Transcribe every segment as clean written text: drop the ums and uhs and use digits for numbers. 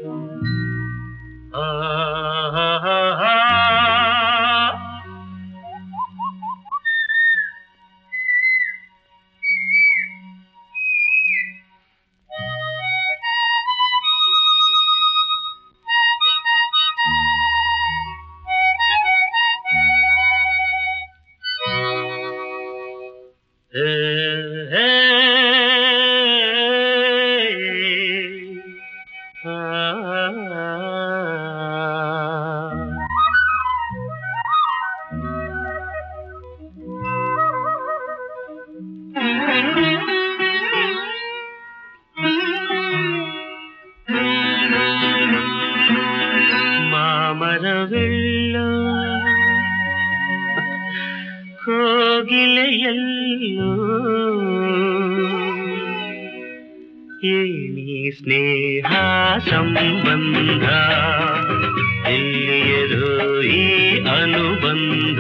ಮಾಮರವೆಲ್ಲೋ ಕೋಗಿಲೆಯಲ್ಲೋ ಏನಿ ಸ್ನೇಹ ಸಂಬಂಧ ಎಲ್ಲಿಯರೋ ಈ ಅನುಬಂಧ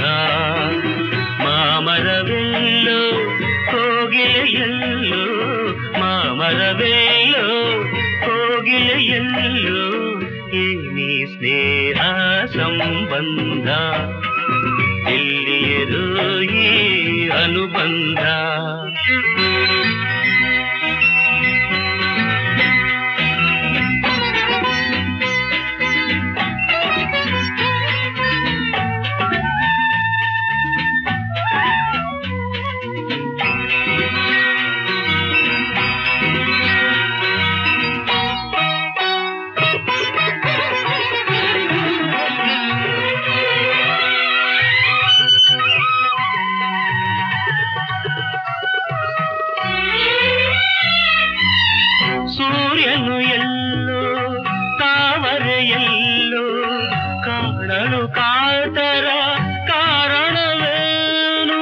ಮಾಮರವೆಲ್ಲೋ ಕೋಗಿಲೆಯಲ್ಲೋ ಮಾಮರವೆಲ್ಲೋ ಕೋಗಿಲೆಯಲ್ಲೋ ಏನಿ ಸ್ನೇಹ ಸಂಬಂಧ ಎಲ್ಲಿಯರೋ ಈ ಅನುಬಂಧ ಸೂರ್ಯನು ಎಲ್ಲೋ ತಾವರೆಯಲ್ಲೋ ಕಾಣಲು ಕಾತರ ಕಾರಣವೇನು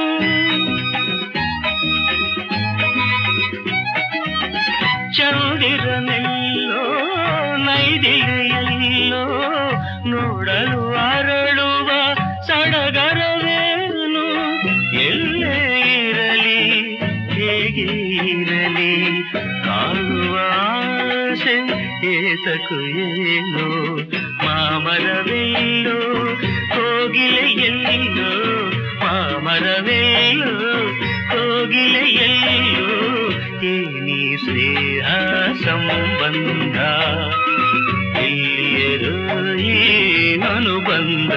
ಚಂದಿರನೆಲ್ಲೋ ನೈದಿಗೆಯಲ್ಲೋ ನೋಡಲು ಅರಳುವ ಸಡಗರವೇನು ಎಲ್ಲೇ ಇರಲಿ ಹೇಗೆ ಇರಲಿ ಕಾಣುವ ಆಸೆ ಏತಕು ಏನು ಮಾಮರವೆಲ್ಲೋ ಕೋಗಿಲೆಯಲ್ಲೋ ಮಾಮರವೆಲ್ಲೋ ಕೋಗಿಲೆಯಲ್ಲೋ ಏನಿ ಸ್ನೇಹ ಸಂಬಂಧ ಎಲ್ಲಿಯರೋ ಈ ಅನುಬಂಧ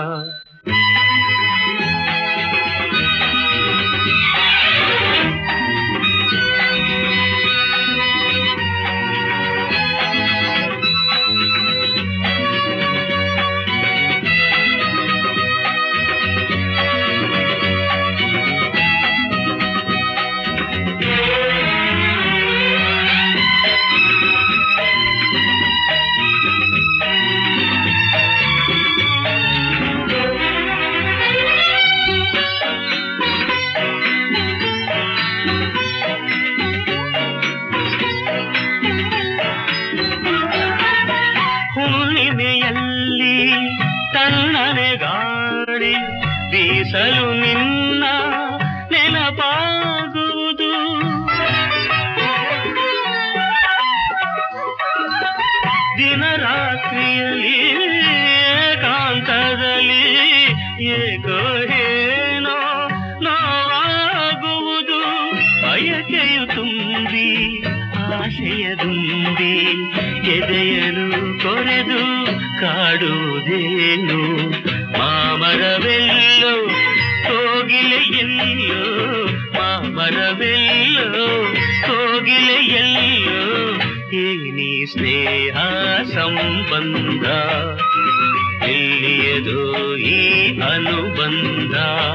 ಹುಣ್ಣಿಮೆಯಲ್ಲಿ ತಣ್ಣನೆ ಗಾಳಿ ಬೀಸಲು ನಿನ್ನ ನೆನಪಾಗುವುದು ದಿನ ರಾತ್ರಿಯಲ್ಲಿ ಏಕಾಂತದಲ್ಲಿ ಏಕೋ ಏನೋ ನೋವಾಗುವುದು ಬಯಕೆಯು ತುಂಬಿ ಆಶೆಯ ದುಂಬಿ ಎದೆಯಲು ಕೊರೆದು ಕಾಡುವುದೇನು ಮಾಮರವೆಲ್ಲೋ ಕೋಗಿಲೆಯಲ್ಲೋ ಮಾಮರವೆಲ್ಲೋ ಕೋಗಿಲೆಯಲ್ಲೋ ಏನಿ ಸ್ನೇಹ ಸಂಬಂಧ ಎಲ್ಲಿಯದೋ ಈ ಅನುಬಂಧ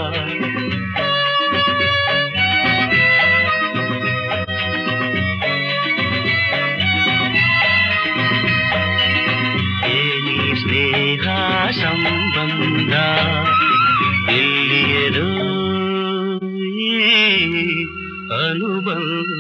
ಸ್ನೇಹ ಸಂಬಂಧ ಎಲ್ಲಿಯರೋ ಅನುಬಂಧ